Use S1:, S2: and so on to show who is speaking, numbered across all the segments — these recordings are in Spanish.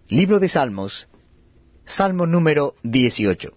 S1: Libro de Salmos, Salmo número 18.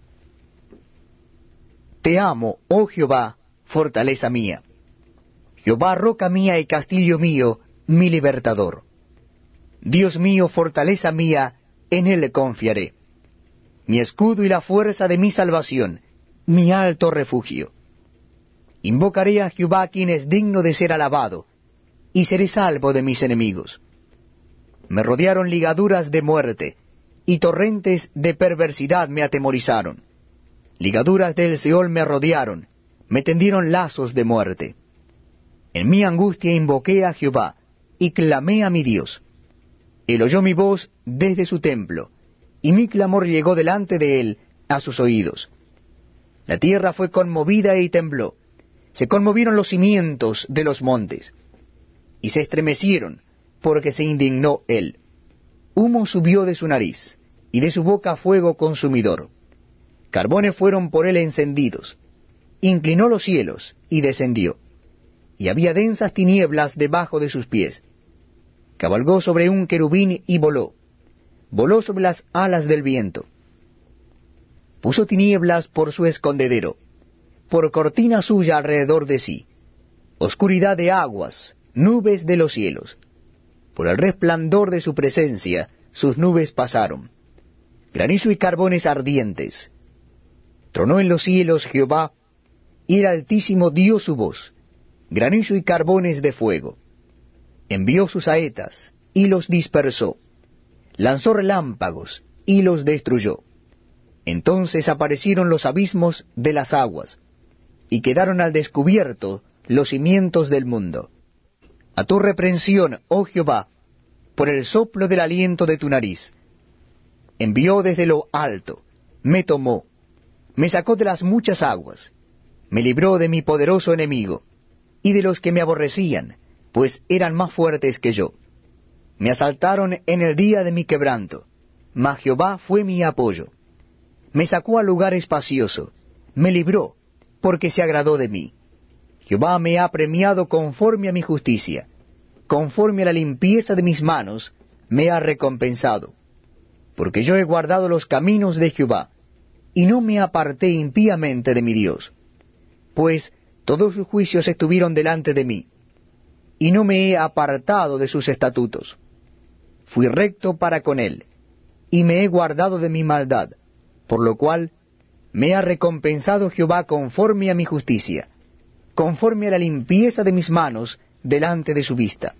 S1: Te amo, oh Jehová, fortaleza mía. Jehová, roca mía y castillo mío, mi libertador. Dios mío, fortaleza mía, en él confiaré. Mi escudo y la fuerza de mi salvación, mi alto refugio. Invocaré a Jehová, quien es digno de ser alabado, y seré salvo de mis enemigos. Me rodearon ligaduras de muerte, y torrentes de perversidad me atemorizaron. Ligaduras del Seol me rodearon, me tendieron lazos de muerte. En mi angustia invoqué a Jehová, y clamé a mi Dios. Él oyó mi voz desde su templo, y mi clamor llegó delante de él a sus oídos. La tierra fue conmovida y tembló, se conmovieron los cimientos de los montes, y se estremecieron, porque se indignó él. Humo subió de su nariz, y de su boca fuego consumidor. Carbones fueron por él encendidos. Inclinó los cielos, y descendió. Y había densas tinieblas debajo de sus pies. Cabalgó sobre un querubín y voló. Voló sobre las alas del viento. Puso tinieblas por su escondedero, por cortina suya alrededor de sí. Oscuridad de aguas, nubes de los cielos. Por el resplandor de su presencia, sus nubes pasaron. Granizo y carbones ardientes. Tronó en los cielos Jehová, y el Altísimo dio su voz. Granizo y carbones de fuego. Envió sus saetas, y los dispersó. Lanzó relámpagos, y los destruyó. Entonces aparecieron los abismos de las aguas, y quedaron al descubierto los cimientos del mundo. A tu reprensión, oh Jehová, por el soplo del aliento de tu nariz. Envió desde lo alto, me tomó, me sacó de las muchas aguas, me libró de mi poderoso enemigo, y de los que me aborrecían, pues eran más fuertes que yo. Me asaltaron en el día de mi quebranto, mas Jehová fue mi apoyo. Me sacó al lugar espacioso, me libró, porque se agradó de mí. Jehová me ha premiado conforme a mi justicia, conforme a la limpieza de mis manos, me ha recompensado. Porque yo he guardado los caminos de Jehová, y no me aparté impíamente de mi Dios. Pues todos sus juicios estuvieron delante de mí, y no me he apartado de sus estatutos. Fui recto para con él, y me he guardado de mi maldad, por lo cual me ha recompensado Jehová conforme a mi justicia, conforme a la limpieza de mis manos delante de su vista.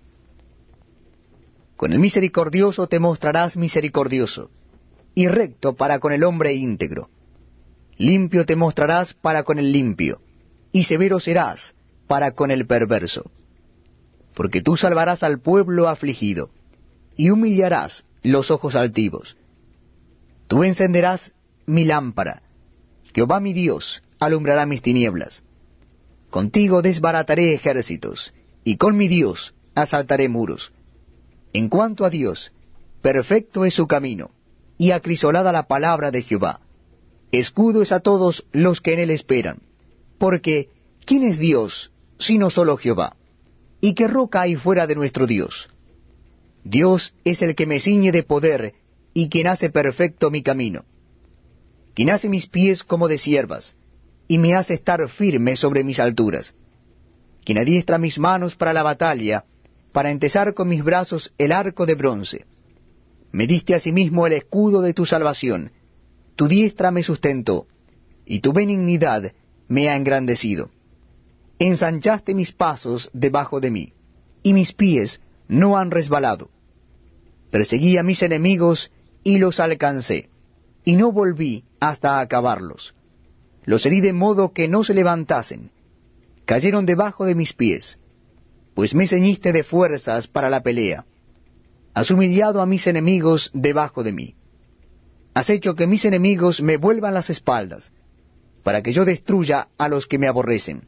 S1: Con el misericordioso te mostrarás misericordioso, y recto para con el hombre íntegro. Limpio te mostrarás para con el limpio, y severo serás para con el perverso. Porque tú salvarás al pueblo afligido, y humillarás los ojos altivos. Tú encenderás mi lámpara, Jehová mi Dios alumbrará mis tinieblas. Contigo desbarataré ejércitos, y con mi Dios asaltaré muros. En cuanto a Dios, perfecto es su camino, y acrisolada la palabra de Jehová. Escudo es a todos los que en él esperan. Porque, ¿quién es Dios, sino solo Jehová? ¿Y qué roca hay fuera de nuestro Dios? Dios es el que me ciñe de poder, y quien hace perfecto mi camino. Quien hace mis pies como de ciervas, y me hace estar firme sobre mis alturas. Quien adiestra mis manos para la batalla, para entesar con mis brazos el arco de bronce. Me diste asimismo el escudo de tu salvación, tu diestra me sustentó, y tu benignidad me ha engrandecido. Ensanchaste mis pasos debajo de mí, y mis pies no han resbalado. Perseguí a mis enemigos y los alcancé, y no volví hasta acabarlos. Los herí de modo que no se levantasen, cayeron debajo de mis pies, pues me ceñiste de fuerzas para la pelea. Has humillado a mis enemigos debajo de mí. Has hecho que mis enemigos me vuelvan las espaldas, para que yo destruya a los que me aborrecen.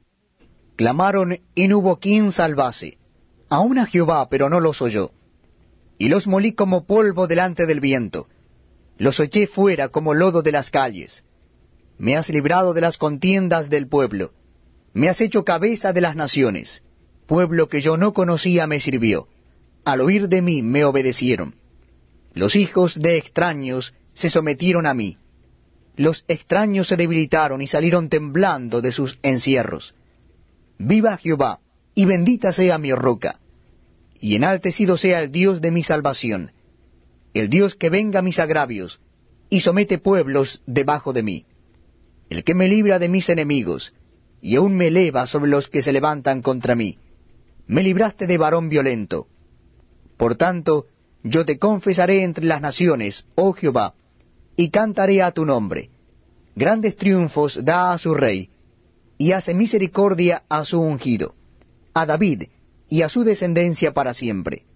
S1: Clamaron y no hubo quien salvase, aun a Jehová, pero no los oyó. Y los molí como polvo delante del viento, los eché fuera como lodo de las calles. Me has librado de las contiendas del pueblo, me has hecho cabeza de las naciones. Pueblo que yo no conocía me sirvió, al oír de mí me obedecieron. Los hijos de extraños se sometieron a mí. Los extraños se debilitaron y salieron temblando de sus encierros. Viva Jehová, y bendita sea mi roca, y enaltecido sea el Dios de mi salvación, el Dios que venga mis agravios, y somete pueblos debajo de mí, el que me libra de mis enemigos, y aún me eleva sobre los que se levantan contra mí. Me libraste de varón violento. Por tanto, yo te confesaré entre las naciones, oh Jehová, y cantaré a tu nombre. Grandes triunfos da a su rey, y hace misericordia a su ungido, a David y a su descendencia para siempre.